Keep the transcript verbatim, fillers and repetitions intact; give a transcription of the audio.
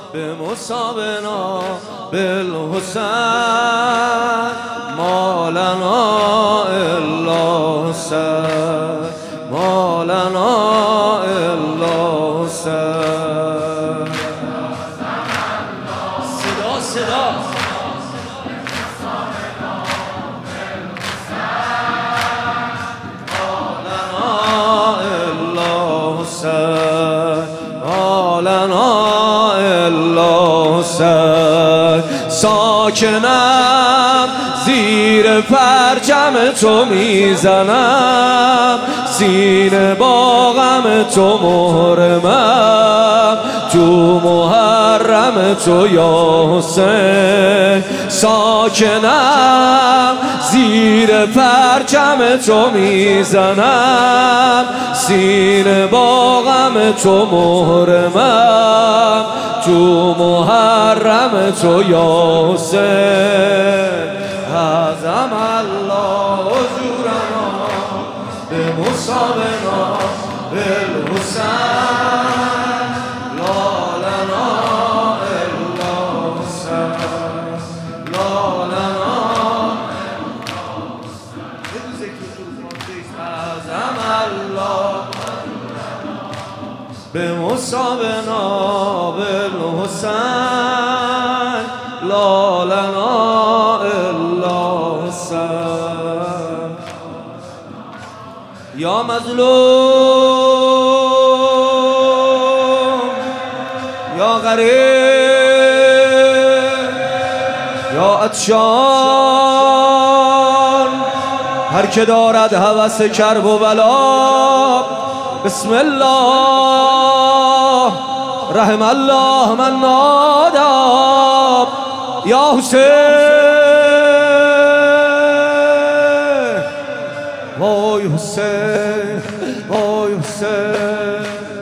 به مصابنا بالحسین ما لنا الا حسین ما لنا الا حسین. صدا صدا لنا الا حسین. ساکنم زیر پرچم تو میزنم، سینه با غم تو محرمم، تو محرم تو یا حسین. ساکنم زیر پرچم تو میزنم، سینه با غم تو محرمم، تو محرم تو یا حسین. عظم الله حضورنا به مصابنا بالحسین لا لنا الا حسین لا لنا عظم الله به مصابنا بالحسین لا لنا الا حسین. یا مظلوم یا غریب یا عطشان، هر که دارد هوس کرب و بلا، بسم الله رحم الله من ناداب یا حسین. وای حسین وای حسین